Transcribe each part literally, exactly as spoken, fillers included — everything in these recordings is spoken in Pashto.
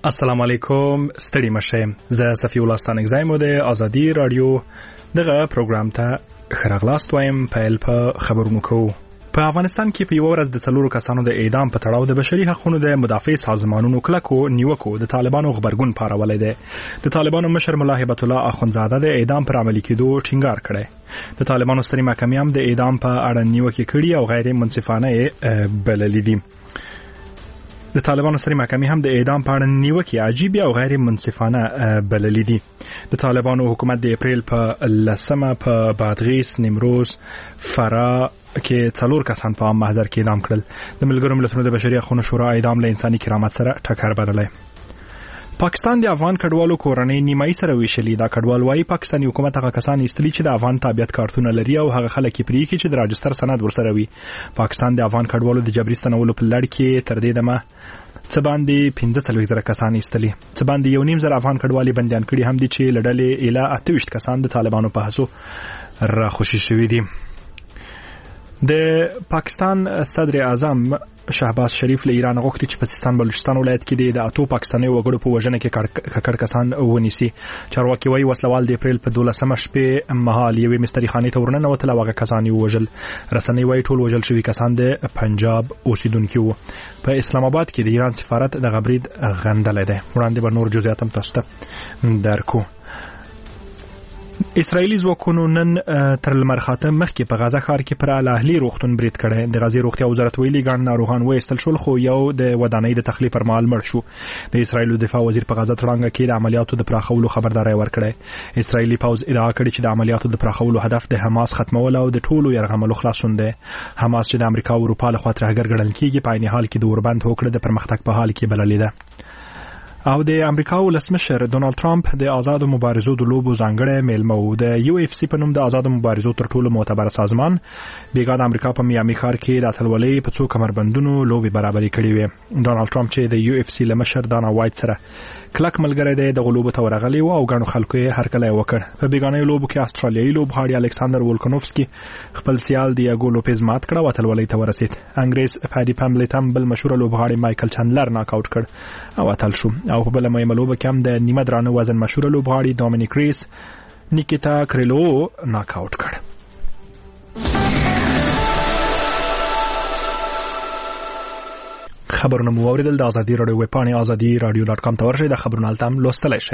السلام علیکم، ستړي مشه. زه صفی الله ستانک زایم د ازادي رادیو دغه پروګرام ته خراغلاست وایم. پیل په خبرونو کوو. په افغانستان کې په یو ورځ د څلورو کسانو د اعدام په تړاو د بشري حقوقو د مدافع سازمانونو کلکو نیوکو د طالبانو خبرګون پارولې ده. د طالبانو مشر ملا هیبت الله اخونزاده د اعدام پر عملي کېدو ټینګار کړی. د طالبانو ستري محکمې هم د اعدام په اړه نیوکه کړې او غیر منصفانه بللې دي. د طالبانو ستري محکمې هم د اعدام په اړه نیوکه عجیب او غیر منصفانه بللې دي. د طالبانو حکومت د اپریل په لسمه په بادغیس، نیمروز، فرا کې څلور کسان په عام محضر کې اعدام کړل. د ملګرو ملتونو د بشري حقوقو شورا اعدام له انساني کرامت سره ټکر بللی. پاکستان د افغان کډوالو کورنۍ نیمایي سره ویشلې. دا کډوال وايي پاکستاني حکومت هغه کسان ایستلي چې د افغان تابعیت کارتونه لري او هغه خلک یې پرېږي چې د راجستر سند ورسره وي. پاکستان د افغان کډوالو د جبري ستنولو په لړ کې تر دې دمه څه باندې پنځه څلوېښت زره کسان ایستلي. څه باندې یو نیم زره افغان کډوالي بندیان کړي هم دي چې له ډلې اله اته ویشت کسان د طالبانو په هڅو راخوشي شوي دي. د پاکستان صدر اعظم شهباز شریف له ایران غوښتي چې په سیستان بلوچستان ولایت کې د اتو پاکستاني وګړو په وژنه کې ککړ کسان ونیسي. چارواکي وايي وسلوال د اپریل په دولسمه شپې مهال یوې مستري خانې ته ورننوتل او هغه کسان یې ووژل. رسنۍ وايي ټول وژل شوي کسان د پنجاب اوسیدونکي وو. په اسلام آباد کې د ایران سفارت د غبرید غندل ده. وړاندې به نور جزئیات هم تاسو ته درکو. اسرائیلي ځواکونو نن تر لمر خاته مخکې په غزه ښار کې پر الاهلي روغتون برید کړی. د غزې روغتیا وزارت ویلي ګڼ ناروغان وایستل شول خو یو د ودانۍ د تخلیه پر مهال مړ شو. د اسرائیلو دفاع وزیر په غزه تړانګه کې د عملیاتو د پراخولو خبرداري ورکړې. اسرائیلي پوځ ادعا کړې چې د عملیاتو د پراخولو هدف د حماس ختمول او د ټولو یرغملو خلاصون دی. حماس چې د امریکا او اروپا لخوا ترهګر ګڼل کېږي په عین حال کې د اوربند هوکړه د پرمختګ په حال کې بللې ده. او د امریکا ولسمشر ډونالد ټرمپ د آزادو مبارزو د لوبو ځانګړی میلمه و. د یو اف سی په نوم د آزادو مبارزو تر ټولو معتبر سازمان بیګا د امریکا په میامي ښار کې د اتلولۍ په څو کمربندونو لوبې برابرې کړې وې. ډونالد ټرمپ چې د یو اف سی له مشر دانا وایټ سره کلک ملګری دی د غلوبو ته ورغلی و او ګڼو خلکو یې هرکلی وکړ. په بیګانۍ لوبو کې استرالیایي لوبغاړي الکساندر وولکانوفسکي خپل سیال دیاګو لوپیز مات کړ او اتلولۍ ته ورسید. انګریز پادي پاملټ هم بل مشهور لوبغاړي مایکل چاندلر ناک آوټ کړ او اتل شو. او په بل مهمه لوبه کې هم د نیمه درانه وزن مشهور لوبغاړي دومینیک ریس نیکیتا کریلو ناک آوټ کړ. خبرونه مو اوریدل. د ازادي رادیو ویب پاڼه ازادي رادیو ډاټ کام ته ورشئ. د خبرونو هلته هم لوستلی شئ.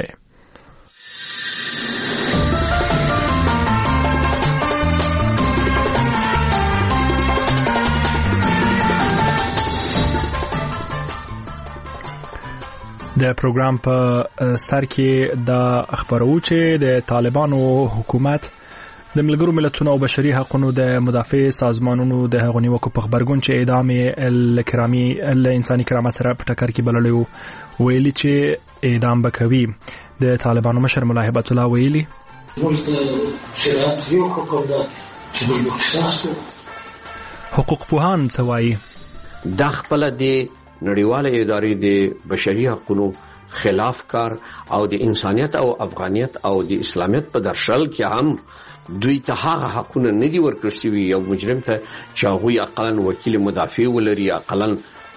د پروګرام په سر کې د خبرو چې د طالبانو حکومت د ملګرو ملتونو او بشري حقوقو د مدافع سازمانونو د هغو نیوکو په خبرګون چې اعدام الکرامي له انساني کرامت سره په ټکر کې بللی و ویلي چې اعدام به کوي. د طالبانو مشر ملا هیبت الله ویلي حقوق پوهان څه وایي. دا خپله د نړیواله ادارې د بشري حقوقو خلاف کار او د انسانیت او افغانیت او د اسلامیت په درشل کې هم دوی ته هغه حقونه نه دي ورکړل شوي. یو مجرم ته چې هغوی اقلا وکیل مدافع ولري اقلا.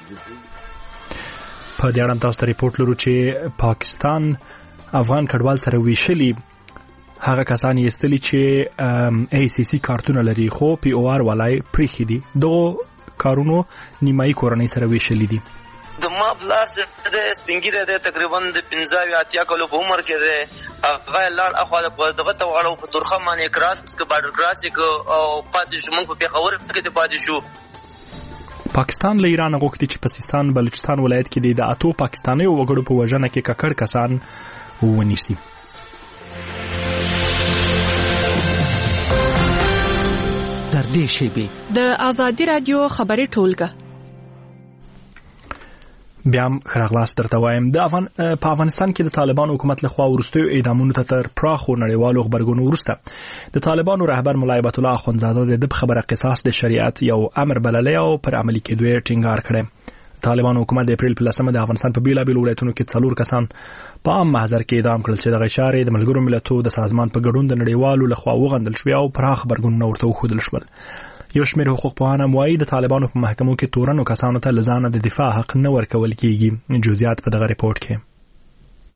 په دې اړه تاسو ته ریپورت لرو چې پاکستان افغان کډوال سره ویشلي هغه کسان یې ایستلي چې ای سی سی کارتونه لري خو پی او آر ولای پریښي دي. دغو کارونو نیمایي کورنۍ سره ویشلي دي. د ما پلار چې د سپینګیره د تقریبا د پنځه اتیا کلو په عمر کې ده. هغه لاړ اخوا دغه ته واړو په تورخه باندې کراس کې بارډر کراس کې او پاتې شو. موږ په پیښور کې پاتې شو. پاکستان له ایران غوښتي چې په سیستان بلوچستان ولایت کې د اتو پاکستاني وګړو په وژنه کې ککړ کسان ونیسي. در دې شیبې د ازادي رادیو خبري ټولګه بیا هم خراغلاس درته وایم. د افغان په افغانستان کې د طالبانو حکومت لخوا وروستیو اعدامونو ته تر پراخو نړیوالو غبرګونو وروسته د طالبانو رهبر ملا هیبت الله اخونزاده د خبره قصاص د شریعت یو امر بللی او پر عملي کېدو یې ټینګار کړی. طالبانو حکومت د اپریل په لسمه د افغانستان په بیلابیلو ولایتونو کې څلور کسان په عام محضر کې اعدام کړل چې دغه اشارې د ملګرو ملتونو د سازمان په ګډون د نړیوالو لخوا وغندل شوې او پراخ غبرګونونه ورته وښودل شول. یو شمېر حقوق پوهان هم وایي د طالبانو په محکمو کې تورنو کسانو ته له ځانه د دفاع حق نه ورکول کېږي. جزئیات په دغه ریپورت کې.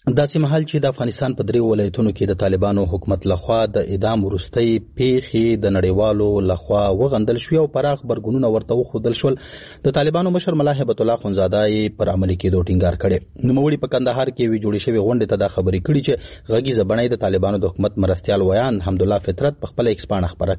داسې مهال چې د افغانستان په دریو ولایتونو کې د طالبانو حکومت لخوا د اعدام وروستۍ پیښې د نړیوالو لخوا وغندل شوې او پراخ غبرګونونه ورته وښودل شول، د طالبانو مشر ملا هیبت الله خونزاده یې پر عملي کېدو ټینګار کړی. نوموړي په کندهار کې یوې جوړې شوې غونډې ته دا خبرې کړي چې غږیزه بڼه د طالبانو د حکومت مرستیال ویان حمدالله فطرت په خپله ایکس پاڼه خپره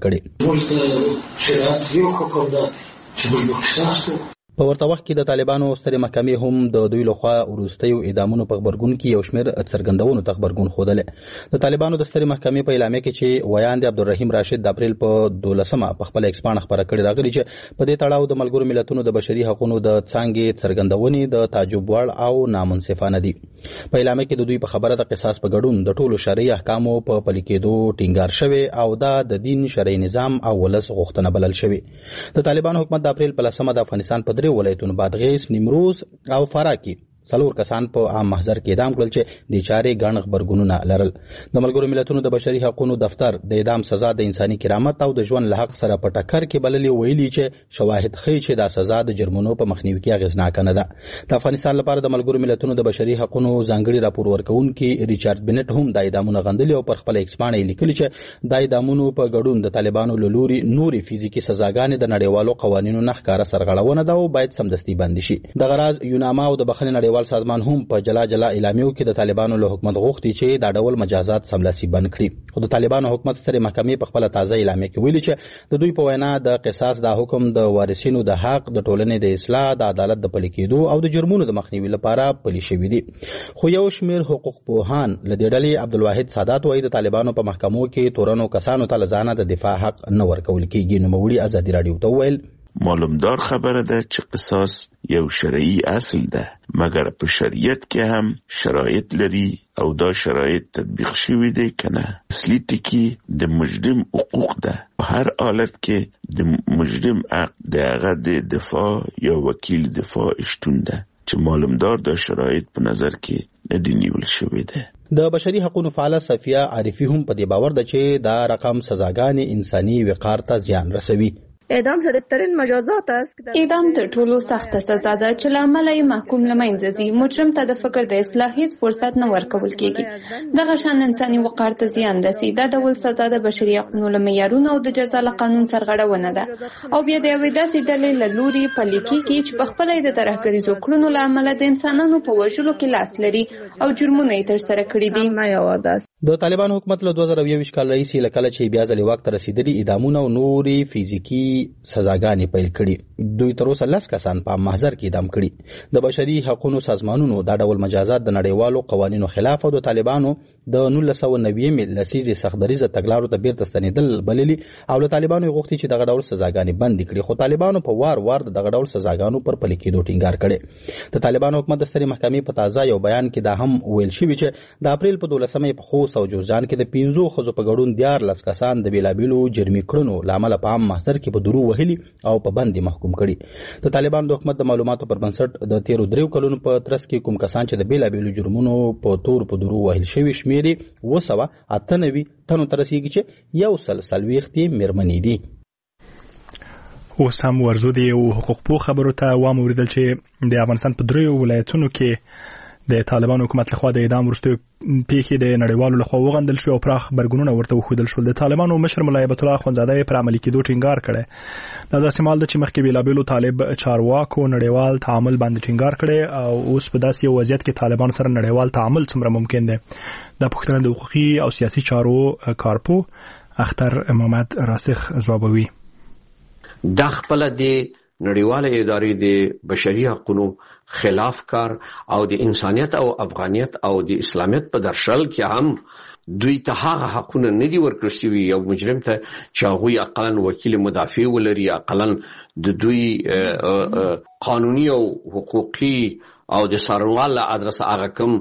کړې. په ورته وخت کې د طالبانو سترې محکمې هم د دوی لخوا وروستیو اعدامونو په غبرګون کې یو شمېر څرګندونو ته غبرګون ښودلی. د طالبانو د سترې محکمې په اعلامیه کې چې ویان د عبدالرحیم راشد د اپریل په دولسمه په خپله ایکس پاڼه خپره کړې راغلي چې په دې تړاو د ملګرو ملتونو د بشري حقونو د څانګې څرګندونې د تعجب وړ او نامنصفانه دي. په اعلامیه کې د دوی په خبره د قصاص په ګډون د ټولو شرعي احکامو په پلي کېدو ټینګار شوی او دا د دین شرعي نظام او ولس غوښتنه بلل شوې. د طالبانو حکومت د اپریل په لسمه د افغانستان په درې ولایتونو بادغیس، نیمروز او فراه کې څلور کسان په عام محضر کې اعدام کړل چې د چارې ګڼ غبرګونونه لرل. د ملګرو ملتونو د بشري حقوقو دفتر د اعدام سزا د انساني کرامت او د ژوند له حق سره په ټکر کې بللې، ویلي چې شواهد ښیي چې دا سزا د جرمونو په مخنیوي کې اغېزناکه نه ده. د افغانستان لپاره د ملګرو ملتونو د بشري حقوقو ځانګړي راپور ورکوونکي ریچارډ بنټ هم د اعدامونو غندلي او پر خپل ایکس پاڼه یې لیکلي چې د اعدامونو په ګډون د طالبانو له لوري نورې فزیکي سزاګانې د نړیوالو قوانینو نه ښکاره سرغړونه ده او باید سمدستي بندي شي. دغه راز یوناما او د بخښنې نړیوال سازمان هم په جلا جلا اعلامیو کې د طالبانو له حکومت غوښتي چې دا ډول مجازات سملاسي بند کړي. خو د طالبانو حکومت سترې محکمې په خپله تازه اعلامیه کې ویلي چې د دوی په وینا د قصاص دا حکم د وارثینو د حق، د ټولنې د اصلاح، د عدالت د پلي کېدو او د جرمونو د مخنیوي لپاره پلي شوي دي. خو یو شمېر حقوق پوهان له دې ډلې عبدالواحد سادات وایي د طالبانو په محکمو کې تورنو کسانو ته له ځانه د دفاع حق نه ورکول کېږي. نوموړي ازادي راډیو ته وویل معلومدار خبره ده چې قصاص یو شرعي اصل ده، مګر په شریعت کې هم شرایط لري او دا شرایط تطبیق شوي دي که نه. اصلي ټکي د مجرم حقوق ده. په هر حالت کې د مجرم حق د هغه د دفاع یا وکیل دفاع شتون ده چې معلومدار دا شرایط په نظر کې نه دي نیول شوي ده. د بشري حقوقو فعاله صفیه عارفي هم په دې باور ده چې دا رقم سزاګانې انساني وقار ته زیان رسوي. اعدام شدیدترین مجازات است. اعدام تر ټولو سخته سزا ده چې له امله یې محکوم له منځه ځي. مجرم ته د فکر د اصلاح هیڅ فرصت نه ورکول کېږي. دغه شان انساني وقار ته زیان رسي. دا ډول سزا د بشري حقوقو له معیارونو او د جزا له قانون سرغړونه ده او بیا د یوې داسې ډلې له لوري پلي کېږي چې په خپله یې د ترهګریزو کړنو له امله د انسانانو په وژلو کې لاس لري او جرمونه یې ترسره کړي دي. د طالبانو حکومت له دوه زره یوویشت کال راهیسې له کله چې بیا ځلې واک ته رسېدلي اعدامونه او نورې فزیکي سزاګانې پیل کړي. دوی تر اوسه لس کسان په محضر کې اعدام کړي. د بشري حقوقو سازمانونو دا ډول مجازات د نړیوالو قوانینو خلاف او د طالبانو د نولس سوه نوي لسیزې سختدریزه تګلارو ته بیرته ستنېدل بللي او له طالبانو یې غوښتي چې دغه ډول سزاګانې بندې کړي. خو طالبانو په وار وار د دغه ډول سزاګانو پر پلي کېدو ټینګار کړی. د طالبانو حکومت د سترې محکمې په تازه یو بیان کې دا هم ویل شوي چې د اپریل په دولسمه په خوست او جوزجان کې د پنځو ښځو په ګډون دیارلس کسان د بېلابېلو جرمي کړنو له امله په عام محضر کې په درو وهلي او په بند محکوم کړي. د طالبانو د حکومت د معلوماتو پر بنسټ د تیرو دریو کلونو په ترڅ کې کوم کسان چې د بېلابېلو جرمونو په تور په درو وهل شوي شمېر یې اووه سوه اته نوي تنو ته رسېږي چې یو سل څلوېښت یې مېرمنې دي. اوس هم ورزو د یو حقوق پوه خبرو ته وام اوریدل چې د افغانستان په دریو ولایتونو کې د طالبانو حکومت لخوا د اعدام وروستیو پیښې د نړیوالو لخوا وغندل شوې او پراخ غبرګونونه ورته وښودل شول. د طالبانو مشر ملا هیبت الله خونزاده یې پر عملي کېدو ټینګار کړی. دا داسې مهال ده چې مخکې بېلابېلو طالب چارواکو نړیوال تعامل باندې ټینګار کړی او اوس په داسې یو وضعیت کې طالبانو سره نړیوال تعامل څومره ممکن دی. دا پوښتنه د حقوقي او سیاسي چارو کارپوه اختر محمد راسخ ځوابوي. دا خپله د نړیواله ادارې د بشري حقوقو خلاف کار او د انسانیت او افغانیت او د اسلامیت په درشل کې هم دوی ته هغه حقونه نه دي ورکړل شوي. یو مجرم ته چې هغوی اقلا وکیل مدافع ولري، اقلا د دوی قانوني او حقوقي او د څارنوال له ادرسه هغه کوم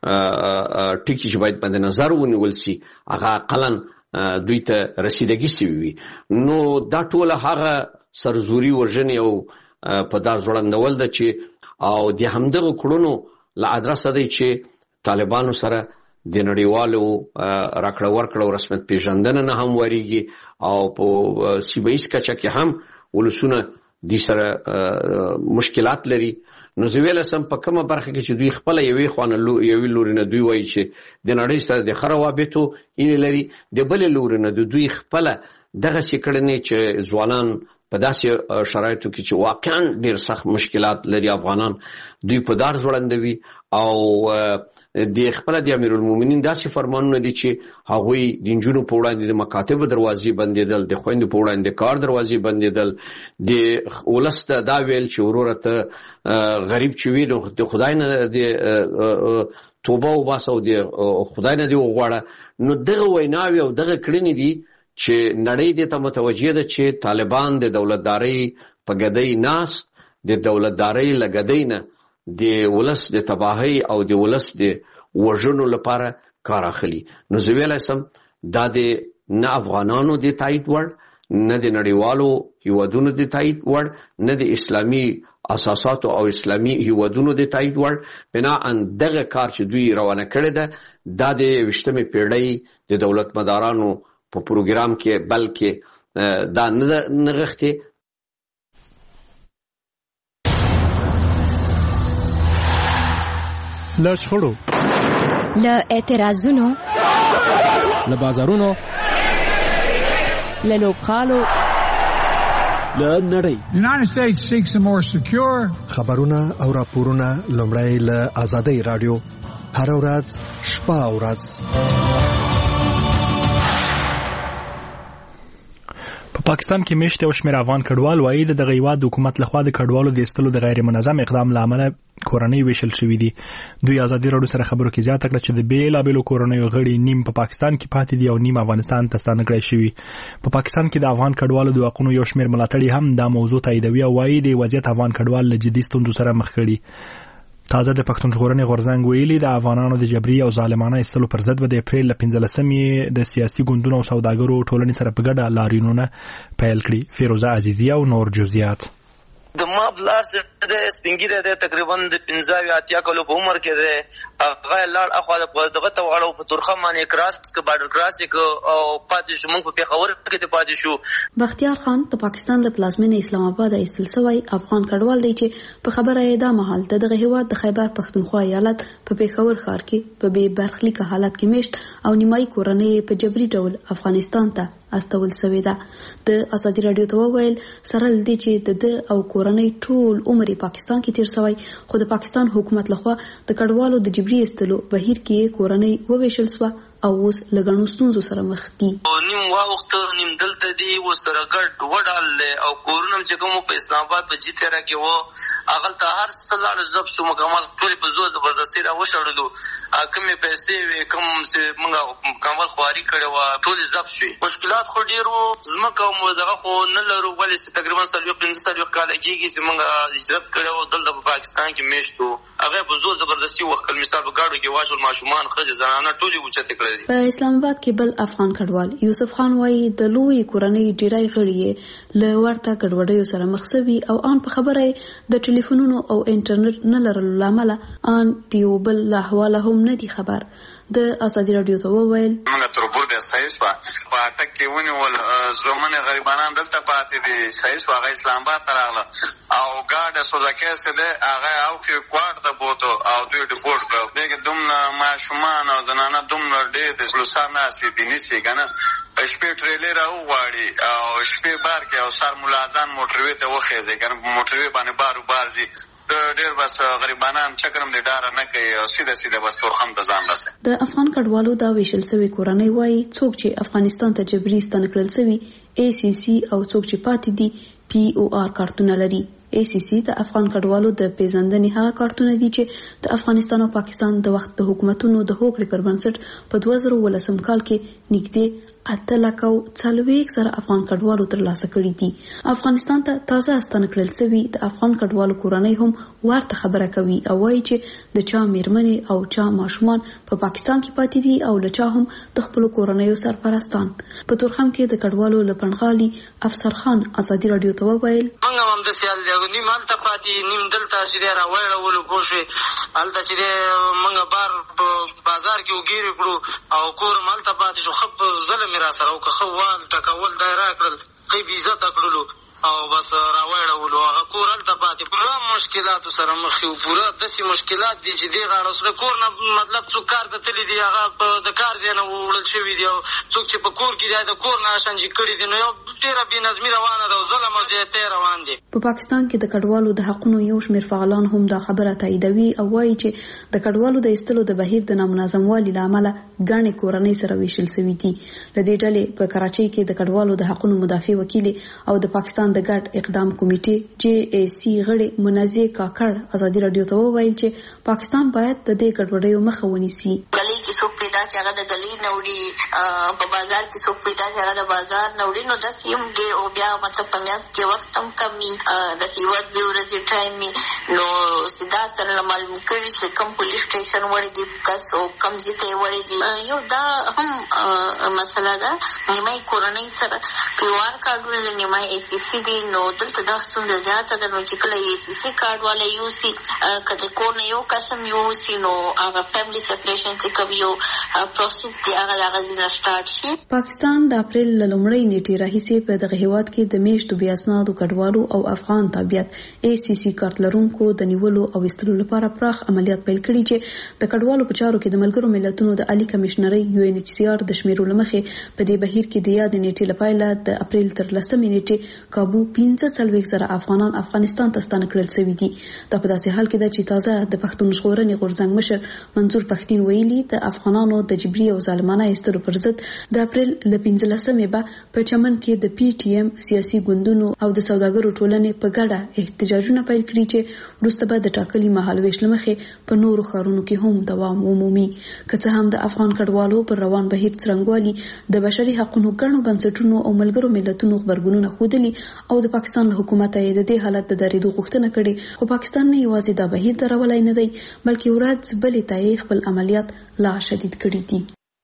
ټکي چې باید باندې نظر ونیول شي هغه اقلا دوی ته رسیدګي شوي وي. نو دا ټوله هغه سرزوري وژنې او په دار ځوړندول ده چې او د همدغه کړنو له ادرسه دی چې طالبانو سره د نړیوالو راکړه ورکړه او رسمیت پیژندنه نه هم وریږي او په سیمه ییز کچه کې هم ولسونه د سره مشکلات لري. نو زه ویل سم په کومه برخه کې چې دوی خپل یوې خوانه یوې لوري نه دوی وایي چې د نړۍ سره د خروابېتو یې لري، د بل لوري نه دوی خپل دغه سکړنې چې ځوانان په داسې شرایطو کې چې واقعا ډېر سخت مشکلات لري افغانان دوی په دار ځوړندوي او د خپل د امیرالمؤمنین داسې فرمانونه دي چې هغوی د نجونو په وړاندې د مکاتب دروازې بندېدل، د خویندو په وړاندې د کار دروازې بندېدل، د ولس ته دا ویل چې وروره ته غریب چې وي نو د خدای نه د توبه وباسه او د خدای نه دې وغواړه. نو دغه ویناوې او دغه کړنې دي چې نړۍ دې ته متوجه ده چې طالبان د دولتدارۍ په ګدۍ ناست، د دولتدارۍ له ګدۍ نه د ولس د تباهۍ او د ولس د وژنو لپاره کار اخلي. نو زه ویلی سم دا د نه افغانانو د تایید وړ، نه د نړیوالو هیوادونو د تایید وړ، نه د اسلامي اساساتو او اسلامي هیوادونو د تایید وړ. بناءً دغه کار چې دوی روانه کړی ده دا د یویشتمې پیړۍ د دولت مدارانو په پروګرام کې بلکې دا نه نغښتې. له شخړو، له اعتراضونو، له بازارونو، له لوبغالو، له نړۍ United States seeks a more secure خبرونه او راپورونه لومړی له آزادۍ رادیو هر ورځ شپه او ورځ. په پاکستان کې میشته او شمېر افغان کډوال وایي د دغه هیواد حکومت لخوا د کډوالو د ایستلو د غیر منظم اقدام له امله کورنۍ ویشل شوې دي. دوی ازادي راډیو سره خبرو کې زیاته کړه چې د بیلابېلو کورنیو غړي نیم په پاکستان کې پاتې دي او نیم افغانستان ته ستانه کړی شوي. په پاکستان کې د افغان کډوالو د حقونو یو شمېر ملاتړي هم دا موضوع تاییدوي او وایي د وضعیت افغان کډوال له جدي ستونزو سره مخ کړي. تازه د پښتون ژغورنې غورځنګ ویلي د افغانانو د جبري او ظالمانه ایستلو پر ضد به د اپریل له پنځلسمې د سیاسي ګوندونو او سوداګرو ټولنې سره په ګډه لاریونونه پیل کړي. فیروزه عزیزی او نور جزئیات. د ما بلار چې د سپینګیره د تقریبا د پنځه اتیا کلو په عمر کې ده هغه لاړ اخوا دغه ته واړو په تورخه باندې کراس کې بارډر کراس کې او پاتې شو، موږ په پیښور کې ته پاتې شو. بختیار خان د پاکستان د پلازمینې اسلام آباد ایستل شوی افغان کډوال دی چې په خبره یې دا مهال دغه هیواد د خیبر پښتونخوا ایالت په پیښور ښار کې په بې برخلیک حالت کې میشت او نیمایي کورنۍ په جبري ډول افغانستان ته استول شوې ده. د ازادي راډیو ته وویل سره لدې چې د ده او کورنۍ ټول عمر پاکستان کې تیر شوی، خو د پاکستان حکومت لخوا د کډوالو د جبري ایستلو بهیر کې کورنۍ وویشل شوه او اوس له ګڼو ستونزو سره مخ دي. نیم واوخته نیم دلته دي ورسره ګډ وډال او کورونه چې کوم په اسلام آباد په جې تیرا کې وو هغه ته هر څه لاړ ضبط شو، مکمل ټول په زور زبردستي را وشړلو، کومې پیسې وې کوم چې موږ مکمل خواري کړې وه ټول ضبط شوې. مشکلات خو ډېر وو، ځمکه مو دغه خو نه لرو، ولې چې تقریبا څلوېښت پنځه څلوېښت کاله کېږي چې موږ هجرت کړی وو، دلته په پاکستان کې میشت وو، هغه په زور زبردستي وکړل. مثال په ګاډو کې واچول، ماشومان ښځې زنانه ټولې اوچتې کړې دي. په اسلام آباد کې بل افغان کډوال یوسف خان وایي د لوی کورنۍ ډیری غړي یې له ورته ګډوډیو سره مخ شوي او ان په خبره د ټلیفونونو او انټرنیټ نه لرلو له امله ان د یو بل له احواله هم نه دي خبر. د ازادي راډیو ته وویل موږ تر بورډه صحیح شو په اټک کې ونیول، زمونه غریبانان دلته پاتې دي، صحیح شو هغه اسلام آباد ته راغله او ګاډه سوزکه سه ده هغه او کې کوارت د بوتو او دوی ډیپورټ کړو. دغه دومره ماشومان او زنانه دومره ډېر د لوسانه سي دي نشي کنه شپې ټریلر او واړي او شپې بار کې او سر ملازم موټروي ته وخېږي کنه موټروي باندې بارو بارزي ډېر بس غریبانان چکرم دې ډار نه کوي او سیده سیده بس تورخم ته ځان رسي. د افغان کډوالو دا ویشل شوی کورنۍ وایي څوک چې افغانستان ته جبري ستانه کړل شوی ای سی سی او څوک چې پاتې دي پی او آر کارتونه لري. ای سی سی د افغان کډوالو د پیژندنې هغه کارتونه دي چې د افغانستان او پاکستان د وخت د حکومتونو د هوکړې پر بنسټ په دوه زره ولسم کال کې نږدې اته لکه څلوېښت زره افغان کډوالو ترلاسه کړي دي. افغانستان ته تازه ستانه کړل شوي د افغان کډوالو کورنۍ هم ورته خبره کوي او وایي چې د چا میرمنې او چا ماشومان په پاکستان کې پاتې دي او له چا هم د خپلو کورنیو سرپرستان. په تورخم کې د کډوالو له پنغالي افسر خان ازادي راډیو ته وویل موږ هم د سیال دی نیم هلته پاتې نیم دلته چې دی راوړولو پوه شوې هلته چې دی موږ بار په بازار کې وګیرې کړو او کور هم هلته پاتې شو. ښه ظلم را سره وکړه، ښه وال ټکول دا یې را کړل، ښه بې عزته کړلو او بس راوړولو هغه کور هلته پاتې پوره مشکلاتو سره مخ یو پوره داسې مشکلات دي چې دې غاړه سره کور نه مطلب څوک کار ته تللي دي هغه د کار ځای نه ووړل شوي دي او څوک چې په کور کې دی د کور نه شنجي کړي دي نو یو ډېره بېنظمي روانه ده او ظلم او زیاتی روان دي. په پاکستان کې د کډوالو د حقونو یو شمېر فعالان هم دا خبره تاییدوي او وایي چې د کډوالو د ایستلو د بهیر د نامنظموالي له امله ګڼې کورنۍ سره ویشل شوي دي. له دې ډلې په کراچۍ کې د کډوالو د حقونو مدافع وکیل او د پاکستان د ګډ اقدام کمیټې جی ای سی غړي منازع کاکړ ازادي رادیو ته وویل چې پاکستان باید د دې ګډوډیو مخه ونیسي. ګلې کې څوک پیدا کې هغه د ګلې نه وړي، په بازار کې څوک پیدا کې هغه د بازار نه وړي، نو داسې هم ډېر او بیا مطلب په میانځ کې وخت هم کم وي، داسې یوه دوې ورځې ټایم وي. نو سیدا څنګه معلوم کړي چې کوم پولیس سټیشن وړي دي کس او کوم ځای ته وړي دي. یو دا هم مسله ده. نیمایي کورنۍ سره پی او آر کارډونه د نیمایي ای سی سی دي، نو دلته دا ستونزه زیاته ده. نو چې کله ای سی سی کارډ والا یوسي که د کور نه یو کس هم یوسي نو هغه فیملی سپریشن چې کوم یو پروسس دی هغه د هغه ځای نه سټارټ شي. پاکستان د اپریل له لومړۍ نیټې راهیسې په دغه هېواد کې د میاشتو بې اسنادو کډوالو او افغان تابعیت ای سی سی کارت لرونکو د نیولو او ایستلو لپاره پراخ عملیات پیل کړي چې د کډوالو په چارو کې د ملګرو ملتونو د عالی کمشنرۍ یو ان ایچ سی آر د شمیرو له مخې په دې بهیر کې د یاد نیټې له پیله د اپریل تر لسمې نیټې کابو پنځه څلوېښت زره افغانان افغانستان ته ستانه کړل شوي دي. دا په داسې حال کې ده چې تازه د پښتون ژغورنې غورځنګ مشر منظور پښتين ویلي د افغانانو د جبري او ظالمانه ایستلو پر ضد د اپریل له پنځلسمې به په چمن کې د پی ټی ایم سیاسي ګوندونو او د سوداګرو ټولنې په ګډه احتجاجونه پیل کړي چې وروسته به د ټاکلي مهالویش له مخې په نورو ښارونو کې هم دوام ومومي. که څه هم د افغان کډوالو پر روان بهیر څرنګوالي د بشري حقوقو ګڼو بنسټونو او ملګرو ملتونو خبرګونونه ښودلي او د پاکستان له حکومت یې د دې حالت د درېدو غوښتنه کړې، خو پاکستان نه یوازې دا بهیر درولی نه دی بلکې ورځ بلې ته یې خپل عملیات لا شدید کړي دي.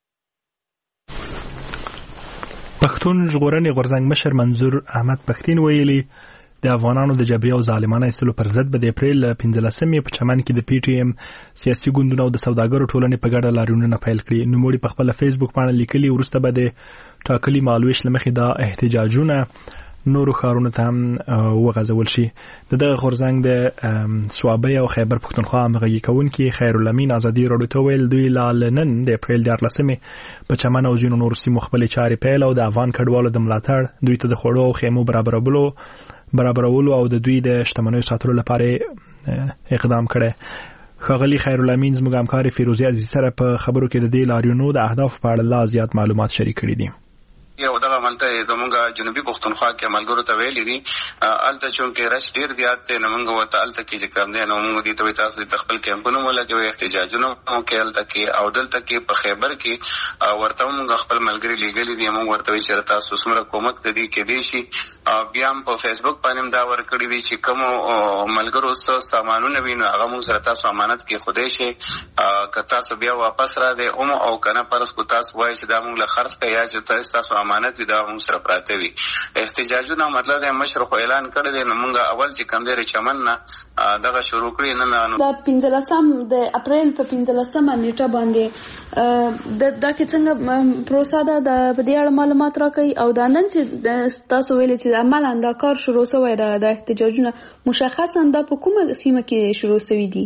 پښتون ژغورنې غورځنګ مشر منظور احمد پښتين ویلي د افغانانو د جبري او ظالمانه ایستلو پر ضد به د اپریل پنځلسمې په چمن کې د پی ټی ایم سیاسي ګوندونو او د سوداګرو ټولنې په ګډه لاریونونه پیل کړي. نوموړي په خپل فیسبوک باندې لیکلي وروسته به د ټاکلي مهالویش له مخې دا احتجاجونه نورو ښارونو ته هم وغځول شي. د دغه غورځنګ د سوابۍ او خیبر پښتونخوا همغږي کوونکي خیرالامین ازادي راډیو ته ویل دوی لا نن د اپریل دیارلسمې په چمن او ځینو نورو سیمو خپلې چارې پیل او د افغان کډوالو د ملاتړ دوی ته د خوړو او خیمو برابرولو برابرولو او د دوی د شتمنیو ساتلو لپاره اقدام کړی. ښاغلي خیرالامین زموږ همکار فیروزي عزیز سره په خبرو کې د دې لاریونونو د اهدافو په اړه لا زیات معلومات شریک کړي دي. یو دغه عملته زموږ جنوبي پښتونخوا کې عملګرو ته ویلي دي هلته چونکې رش ډېر زیات دی نو موږ ورته هلته کې چې کوم دی نو موږ دې ته وایي تاسو د خپل کیمپونه ولګوئ احتجاجونه وکړئ هلته کې او دلته کې په خیبر کې ورته موږ خپل ملګري لیږلي دي موږ ورته وایي چې تاسو څومره کومک د دې کېدی شي. بیا هم په فیسبوک باندې هم دا ورکړي دي چې کومو ملګرو څه سامانونه وي نو هغه موږ سره تاسو امانت کې خدای شي که تاسو بیا واپس را دی اومو او که نه پرس کو تاسو وایي چې دا موږ له خرڅ کړئ یا چې تاسو امانت وي دا موږ سره پراته وي. احتجاجونه مطلب د مشر خو اعلان کړی دی نو موږ اول چې کوم دی چمن نه دغه شروع کړی نن د پنځلسم د اپریل په پنځلسمه نیټه باندې د دا کې څنګه پروسه ده د په دې اړه معلومات راکړئ او دا نن چې تاسو ویلي چې عملاً دا کار شروع شوی ده د احتجاجونه مشخصاً دا په کومه سیمه کې شروع شوي دي؟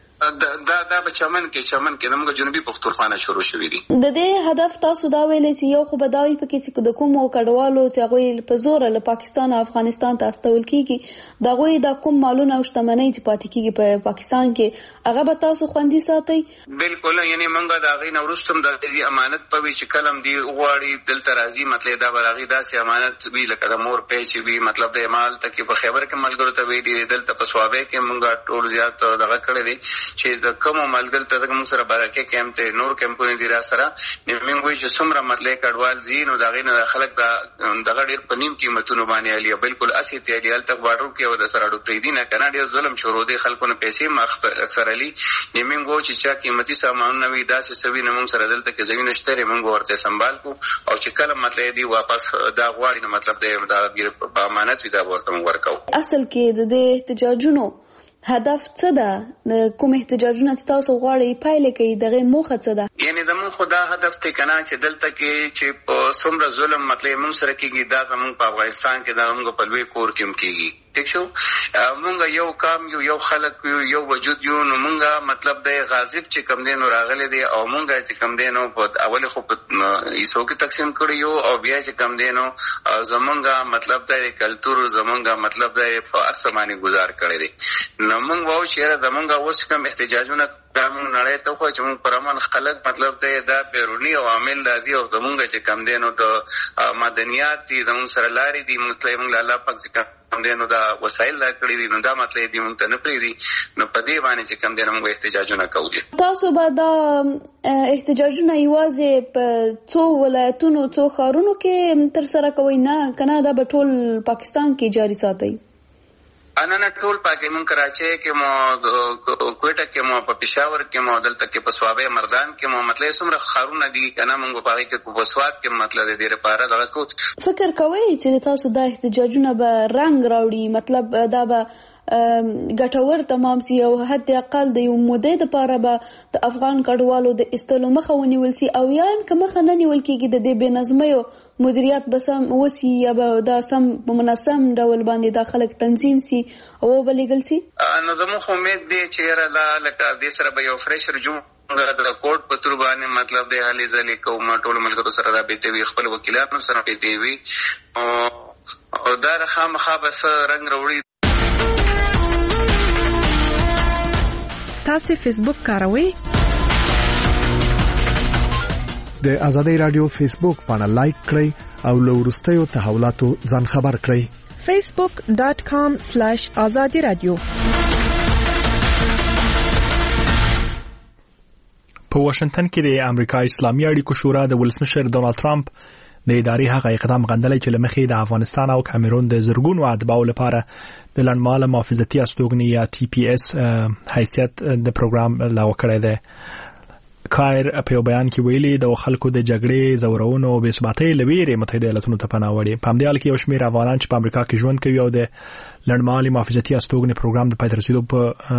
دا دا په چمن کې چمن کې موږ جنوبي پښتونخوا نه شروع شوي دي. د دې هدف تاسو دا ویلي چې یو خو به دا وي پکې چې د کومو کډوالو چې هغوی په زوره له پاکستان او افغانستان ته استول کېږي د هغوی دا کوم مالونه او شتمنۍ چې پاتې کېږي په پاکستان کې هغه به تاسو خوندي ساتئ؟ بالکل یعنې موږ د هغې نه وروسته هم د دې امانت په وي چې کله هم دې وغواړي دلته راځي مطلب دا به د هغې داسې امانت وي لکه د مور پی چې وي مطلب د مال ته کې په خیبر کې ملګرو ته ویلي دلته په سوابۍ کې موږ ټول زیات دغه کړی دی چې د کومو ملګرو ته موږ سره برکې کیمپ ته نور کیمپونه دي را سره موږ وایي چې څومره مطلب کډوال ځي نو د هغې نه خلک دغه ډېر په نیم قیمتونو باندې علي بالکل اسې تیالي هلته بارډر کې او د سره ډو پرېږدي نه که نه ډېر ظلم شروع دی خلکو نه پیسې هم اکثر علي موږ وایو چې چا قیمتي سامانونه وي داسې څه وي نه موږ سره دلته کې زمینه شته دی موږ ورته سنبال کړو او چې کله مطلب دی واپس دا غواړي نو مطلب دی دا په امانت وي دا ورته موږ ورکوو. اصل کې د دې احتجاجونو هدف څه ده؟ کوم احتجاجونه تاسو غواړئ پایله کوي دغه موخه څه ده؟ یعنی زمون خدا هدف ته کنه چې دلته کې چې په څومره ظلم مطلب موږ سره کېږي دا زمون په افغانستان کې دا موږ په لوی کور کې هم کېږي. ٹھیک شو موږ یو کام یو یو خلک یو یو وجود یو نو موږ مطلب د غاضب چې کم دین راغلي دي او موږ چې کم دینو په اول خو په ایسو کې تقسیم کړیو او بیا چې کم دینو زمونږ مطلب د کلچر زمونږ مطلب د ارسمانی گزار کړی دي. نو موږ وو چې زمونږ اوس کوم احتجاجونه کوم نړۍ ته خو چې موږ پرمن خلک مطلب د دا بیرونی عوامل دي او زمونږ چې کم دینو د مدنیات دي زمونږ سره لاري دي مطلب موږ الله پاک ذکر کم دینو دا وسایل لا کړی دي نو دا مطلب دی موږ ته نه پری دي نو په دې باندې چې کم دینو موږ احتجاجونه کوو. تاسو به دا احتجاجونه یوازې په څو ولایتونو څو ښارونو کې تر سره کوئ نه کنه دا به ټول پاکستان کې جاری ساتئ؟ انا نه ټول پاکي مون کراچي کې مو کوټه کې مو په پېښور کې مو دلته کې په سوابه مردان کې مو مطلب څومره خارونه دي کنه مونږ په هغه کې په وسوات کې مطلب دې لپاره دا کو فکر کوي چې تاسو دا احتجاجونه به رنگ راوړي مطلب دا به ګټور تمام سي او حد اقل د یو مودې لپاره به د افغان کډوالو د استلو مخه ونیول سي او یا هم که مخه نه نیول کېږي د دې بې نظمیو مدیریت به سم وسي یا به دا سم په منظم ډول باندې دا خلک تنظیم سي او وبلېږل سي. نو زموږ امید دی چې یاره دا لکه دې سره به یو فرش رجوع د کوټ په تور باندې مطلب د حالې ځلې کوم ټول ملګرو سره رابطه وي خپل وکیلانو سره رابطه وي او دا خامخا به څه رنګ راوړي. تاسو فیسبوک کاروئ؟ د آزادۍ رادیو فیسبوک باندې لایک کړئ او له وروستیو تحولاتو ځان خبر کړئ. فیسبوک ډاٹ کام سلیش آزادی رادیو. په واشنگټن کې د امریکا اسلامي اړیکو شورا د ولسمشر ډونالد ټرمپ د اداري هغه اقدام غندلی چې لمخې د افغانستان او کامرون د زرګونو اتباعو لپاره د لنډمهاله محافظتي استوګنې یا ټي پی اس حیثیت د پروګرام لغوه کړی دی. کایر په یو بیان کې ویلي د خلکو د جګړې زورونو او بې ثباتۍ له ویرې متحده ایالاتونو ته پناه وړي. په همدې حال کې یو شمېر افغانان چې په امریکا کې ژوند کوي او د لنډمهالې محافظتي استوګنې پروګرام د پای ته رسېدو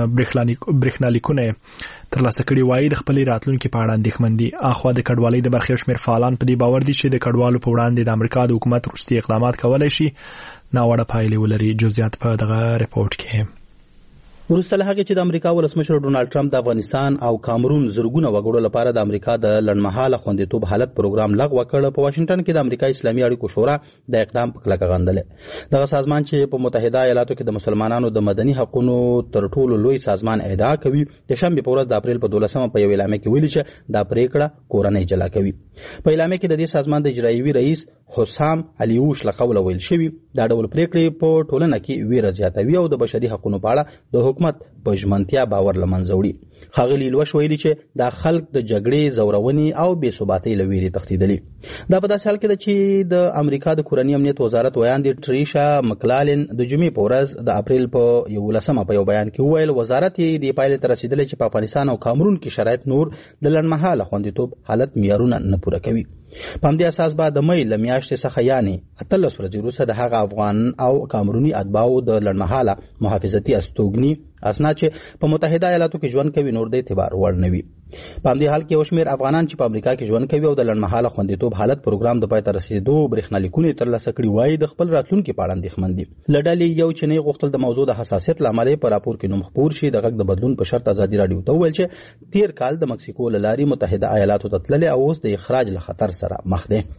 په برېښنالیکونه ترلاسه کړي وایي د خپلې راتلونکي په اړه اندېښمن دي. اخوا د کډوالۍ د برخې یو شمېر فعالان په دې باور دي چې د کډوالو په وړاندې د امریکا د حکومت وروستي اقدامات کولی شي ناوړه پایلې ولري. جزئیات په دغه رپورټ کې. وروسته له هغې چې د امریکا ولسمشر ډونالد ټرمپ د افغانستان او کامرون زرګونه وګړو لپاره د امریکا د لنډمهاله خوندیتوب حالت پروګرام لغوه کړ، په واشنګټن کې د امریکا اسلامي اړیکو شورا د اقدام په کلکه غندلی. دغه سازمان چې په متحده ایالاتو کې د مسلمانانو د مدني حقونو تر ټولو لوی سازمان ادعا کوي، د شنبې په ورځ د اپریل په دولسمه په یو اعلامیه کې ویلي چې دا پریکړه کورنۍ جلا کوي. په اعلامیه کې د دې سازمان د اجرایوي رئیس حسام علیوش له قوله ویل شوي دا ډول پریکړې په ټولنه کې ویره زیاتوي او د بشري حقونو په اړه د حکومت په ژمنتیا باور له منځه وړي. ښاغلي لوش ویلي چې دا خلک د جګړې زورونې او بې ثباتۍ له ویرې تښتېدلي. دا په داسې حال کې ده چې د امریکا د کورني امنیت وزارت ویاندې ټریشا مکلالن د جمعې په ورځ د اپریل په یولسمه په یو بیان کې وویل وزارت یې دې پایلې ته رسېدلی چې په افغانستان او کامرون کې شرایط نور د لنډمهاله خوندیتوب حالت معیارونه نه پوره کوي. په همدې اساس به د مۍ له میاشتې څخه یعنې اتلس ورځې وروسته د هغه افغان او کامروني اتباعو د لنډمهاله محافظتي استوګني اسناد چې په متحده ایالاتو کې ژوند کوي نور د اعتبار وړ نه وي. په همدې حال کې یو شمېر افغانان چې په امریکا کې ژوند کوي او د لنډمهاله خوندیتوب حالت پروګرام د پای ته رسېدو برېښنالیکونه یې ترلاسه کړي وایي د خپل راتلونکي په اړه اندېښمن دي. له ډلې یو چې نه غوښتل د موضوع د حساسیت له امله په راپور کې نوم خپور شي د غږ د بدلون په شرط ازادي راډیو ته وویل چې تیر کال د مکسیکو له لارې متحده ایالاتو ته تللی او اوس د اخراج له خطر سره مخ دی.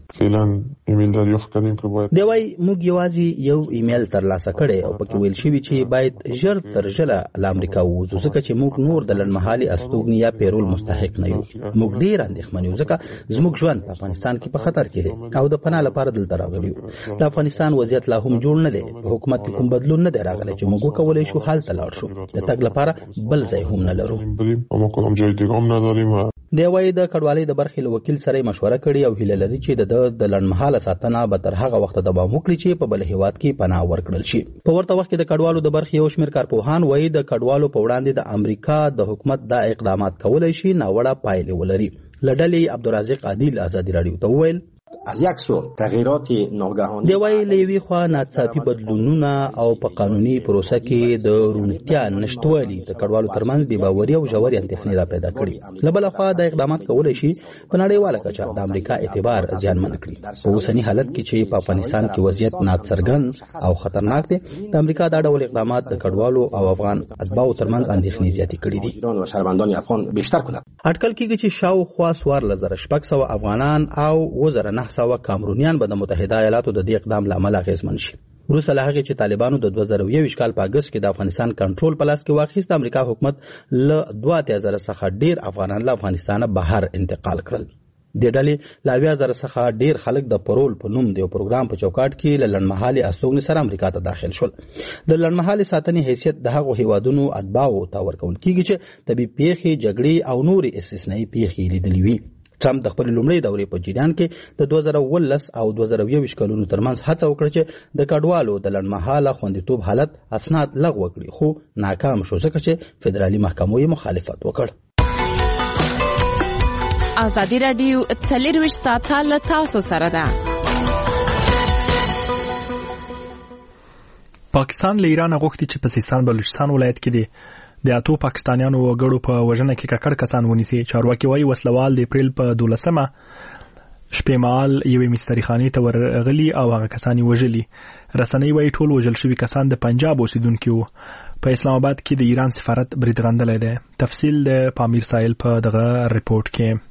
دی وایي موږ یوازې یو ایمیل ترلاسه کړی او پکې ویل شوي چې باید ژر تر ژره له امریکا ووځو ځکه چې موږ نور د لنډمهالې استوګنې یا پیرول مستحق نه یو. موږ ډېر اندېښمن یو ځکه زموږ ژوند په افغانستان کې په خطر کې دی او د پناه لپاره دلته راغلي یو. د افغانستان وضعیت لا هم جوړ نه دی، په حکومت کې کوم بدلون نه دی راغلی چې موږ وکولی شو هلته لاړ شو. د تګ لپاره بل ځای هم نه لرو. دی وایي د کډوالۍ د برخې له وکیل سره مشوره کړې او هیله لري چې د د لنډمهاله ساتنه به تر هغه وخته دوام وکړي چې په بل هیواد کې پناه ورکړل شي. په ورته وخت کې د کډوالو د برخې یو شمېر کارپوهان وایي د کډوالو په وړاندې د امریکا د حکومت دا اقدامات کولی شي ناوړه پایلې ولري. له ډلې عبدالرازق عادل ازادي راډیو ته وویل از یک سو تغییرات ناگهانی دی وای لوي خو ناڅاپي بدلونونه او په قانوني پروسه کې د رونتیا نشټوالي د کډوالو ترمنځ بې باوري او ژورې اندېښنې را پیدا کړي. لبل خو د اقدامات کولای شي په نړیواله کچه د امریکا اعتبار ځانمن کړي. په اوسنی حالت کې چې په افغانستان کې وضعیت ناڅرګند او خطرناک دی، د امریکا دا ډول اقدامات د کډوالو او افغان اتباعو ترمنځ اندېښنې زیاتې کړي دي. ایران او شهروندان افغان بیشتر کړه. اټکل کېږي چې شاوخوا څوارلس زره شپږ سوه افغانان او اووه زره نه سوه کامرونیان به د متحده ایالاتو د دې اقدام له امله اغېزمن شي. وروسته له هغې چې طالبانو د دوه زره یوویشت کال په اګست کې د افغانستان کنټرول په لاس کې واخیست، د امریکا حکومت له دوه اتیا زره څخه ډېر افغانان له افغانستانه بهر انتقال کړل. د ډلې له اویا زره څخه ډېر خلک د پرول په نوم د یو پروګرام په چوکاټ کې له لنډمهالې استوګنې سره امریکا ته داخل شول. د لنډمهالې ساتنې حیثیت د هغو هیوادونو اتباعو ته ورکول کېږي چې طبیعي پیښې، جګړې او نورې استثنایي پیښې لیدلې وي. ټرمپ د خپل لومړۍ دورې په جریان کې د دوه زره اوولس او دوه زره یوویشت کلونو ترمنځ هڅه وکړه چې د کډوالو د لنډمهاله خوندیتوب حالت اسناد لغوه کړي، خو ناکام شو ځکه چې فدرالي محکمو یې مخالفت وکړ. ازادي راډیو څلرویشت ساعته له تاسو سره ده. پاکستان له ایران غوښتي چې په سیستان بلوچستان ولایت کې دی د اتو پاکستانیانو وګړو په وژنه کې ککړ کسان ونیسي. چارواکي وايي وسلوال د اپریل په دولسمه شپې مهال یوې مستریخانې ته ورغلي او هغه کسان یې وژلي. رسنۍ وايي ټول وژل شوي کسان د پنجاب اوسیدونکي وو. په اسلام آباد کې د ایران سفارت برید غندلی دی. تفصیل د پامیر سایل په دغه ریپورت کې.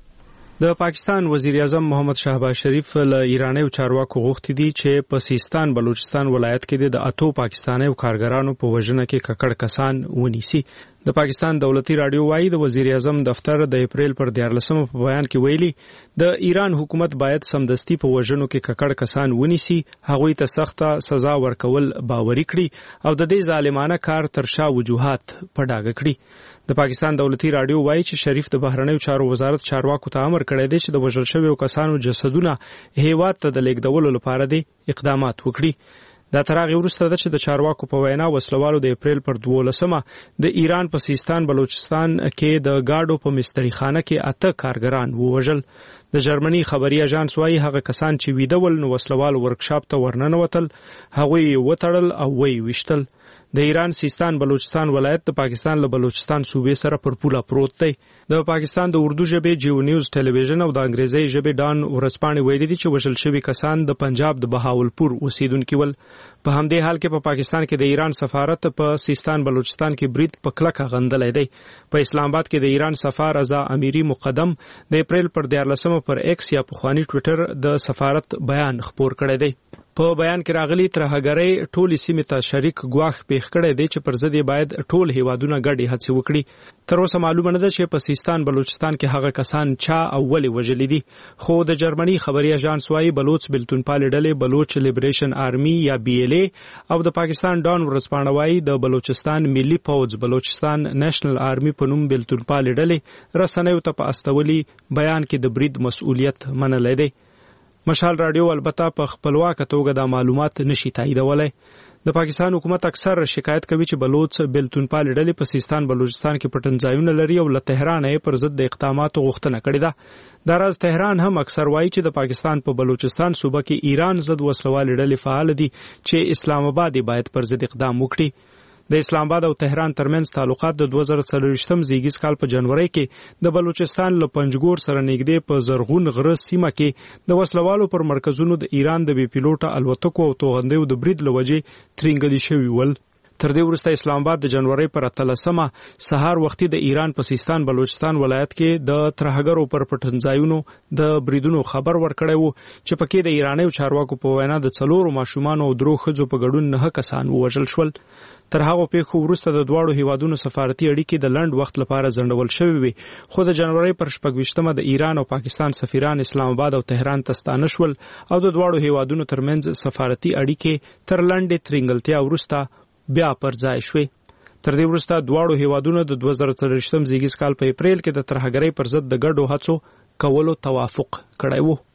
د پاکستان وزیر اعظم محمد شهباز شریف له ایرانیو چارواکو غوښتي دي چې په سیستان بلوچستان ولایت کې د اتو پاکستانیو کارګرانو په وژنه کې ککړ کسان ونیسي. د پاکستان دولتي رادیو وايي د وزیر اعظم دفتر د اپریل پر دیارلسمه په بیان کې ویلي د ایران حکومت باید سمدستي په وژنو کې ککړ کسان ونیسي، هغوی ته سخته سزا ورکول باوري کړي او د دې ظالمانه کار تر شا وجوهات په ډاګه کړي. د پاکستان دولتي رادیو وايي چې شریف د بهرنیو چارو وزارت چارواکو ته امر کړی دی چې د وژل شویو کسانو جسدونه هیواد ته د لیږدولو لپاره دی اقدامات وکړي. دا تر هغې وروسته ده چې د چارواکو په وینا وسلوالو د اپریل پر دولسمه د ایران په سیستان بلوچستان کې د ګاډو په مستریخانه کې اته کارګران ووژل. د جرمني خبري اژانس وايي هغه کسان چې ویده ول نو وسلوالو ورکشاپ ته ورننوتل، هغوی یې وتړل او ویې ویشتل. د ایران سیستان بلوچستان ولایت د پاکستان له بلوچستان صوبې سره پر پوله پروت دی. د پاکستان د اردو ژبې جیو نیوز ټلویزیون او د انګریزي ژبې ډان ورځپاڼې ویلي دي چې وژل شوي کسان د پنجاب د بهاولپور اوسیدونکي ول. په همدې حال کې په پاکستان کې د ایران سفارت په سیستان بلوچستان کې برید په کلکه غندلی دی. په اسلام آباد کې د ایران سفیر رضا امیری مقدم د اپریل پر دیارلسمه پر ایکس یا پخوانی ټویټر د سفارت بیان خپور کړی دی. په بیان کې راغلي ترهګرۍ ټولې سیمې ته شریک ګواښ پیښ کړی دی چې پر ضد یې باید ټول هیوادونه ګډې هڅې وکړي. تر اوسه معلومه نه ده چې په سیستان بلوچستان کې هغه کسان چا او ولې وژلي دي، خو د جرمني خبري اژانس وايي بلوچ بلتونپالې ډلې بلوچ لیبریشن آرمي یا بی ایل ای او د پاکستان ډان ورځپاڼه وايي د بلوچستان ملي پوځ بلوچستان نېشنل آرمي په نوم بلتونپالې ډلې رسنیو ته په استولي بیان کې د برید مسؤلیت منلی دی. مشال رادیو البته په خپلواکه توګه د معلومات نشي تاییدولی. د پاکستان حکومت اکثر شکایت کوي چې بلوچ بلتونپالې ډلې په سیستان بلوچستان کې پټنځایونه لري او له تهران یې پر ضد د اقداماتو غوښتنه کړې ده. دا راز تهران هم اکثر وایي چې د پاکستان په بلوچستان صوبه کې ایران ضد وسلوالې ډلې فعال دي چې اسلام آباد باید پر ضد اقدام وکړي. د اسلام آباد او تهران ترمنځ تعلقات د دوه زره څلوېښتم زیږیز کال په جنوري کې د بلوچستان له پنجګور سره نږدې په زرغون غره سیمه کې د وسلوالو پر مرکزونو د ایران د بې پیلوټه الوتکو او توغندیو د برید له وجې ترینګلي شوي ول. تر دې وروسته اسلام آباد د جنوري پر اتلسمه سهار وختي د ایران په سیستان بلوچستان ولایت کې د ترهګرو پر پټنځایونو د بریدونو خبر ورکړی وو چې پکې د ایرانیو چارواکو په وینا د څلورو ماشومانو او درو ښځو په ګډون نهه کسان ووژل شول. تر هغو پیښو وروسته د دواړو هیوادونو سفارتي اړیکې د لنډ وخت لپاره ځنډول شوې وي، خو د جنوري پر شپږویشتمه د ایران او پاکستان سفیران اسلام آباد او تهران ته ستانه شول او د دواړو هیوادونو ترمنځ سفارتي اړیکې تر لنډې ترینګلتیا وروسته بیا پر ځای شوې. تر دې وروسته دواړو هیوادونو د دوه زره څلوېښتم زیږیز کال په اپریل کې د ترهګرۍ پر ضد د ګډو هڅو کولو توافق کړی و.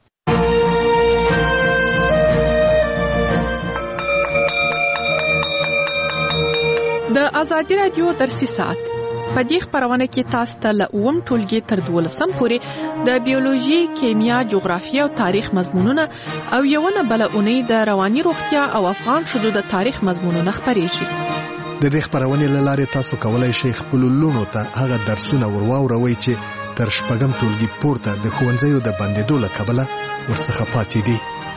د ازادي راډیو درسي ساعت په دې خبرونه کې تاسو ته له اوم ټولګي تر دولسم پورې د بیولوژي، کیمیا، جغرافیه او تاریخ مضمونونه او یوونه بل اونۍ د رواني روغتیا او افغان شذو د تاریخ مضمونونه خبرې شي. د دې خبرونې له لارې تاسو کولای شئ خپل لونو ته هغه درسونه ورواوروئ چې تر شپږم ټولګي پورته د ښوونځیو د بندېدو له کبله ورڅخه پاتې دي.